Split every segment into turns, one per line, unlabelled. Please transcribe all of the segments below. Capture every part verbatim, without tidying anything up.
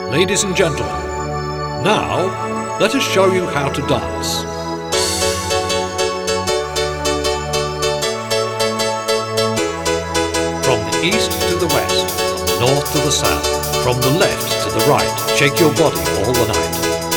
Ladies and gentlemen, now let us show you how to dance. From the east to the west, from the north to the south, from the left to the right, shake your body all the night.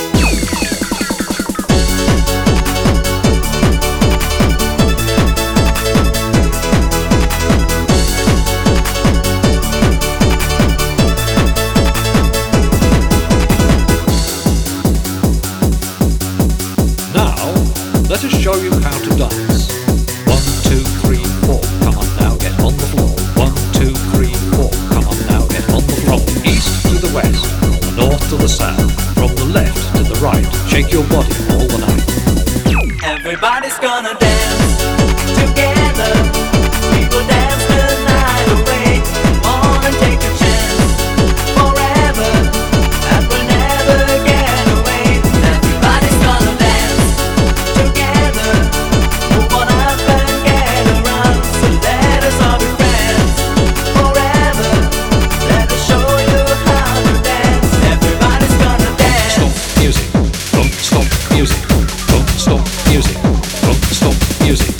Let us show you how to dance. One, two, three, four, come on now, get on the floor. One, two, three, four, come on now, get on the floor. From the east to the west, from the north to the south, from the left to the right, shake your body all the night.
Everybody's gonna dance together. We will dance the night away. Come on and take a chance forever. That will never get away. Everybody's gonna dance together. Move on up and get around. So let us all be friends forever. Let us show you how to dance. Everybody's gonna dance.
Stop music. Don't stop music. Don't stop music. Don't stop music.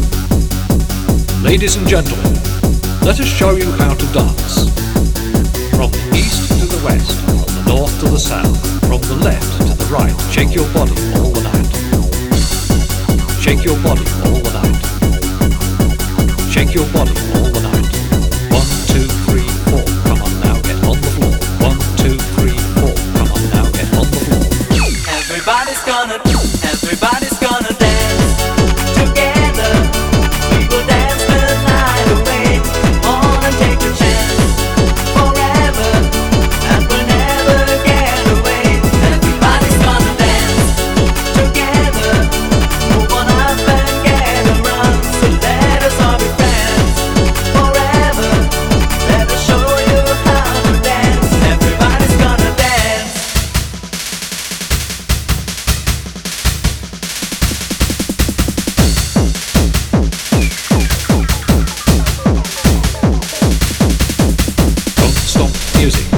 Ladies and gentlemen, let us show you how to dance. From the east to the west, from the north to the south, from the left to the right, shake your body all the night. Shake your body all the night. Shake your body all the night. One, two, three, four, come on now, get on the floor. One, two, three, four, come on now, get on the floor.
Everybody's gonna, everybody's gonna dance together. We will dance the night away. Come on and take a chance forever. That will never get away. Everybody's gonna dance together. Move on up and get around. So let us all be friends forever. Let us show you how to dance. Everybody's gonna dance.
Don't stop music.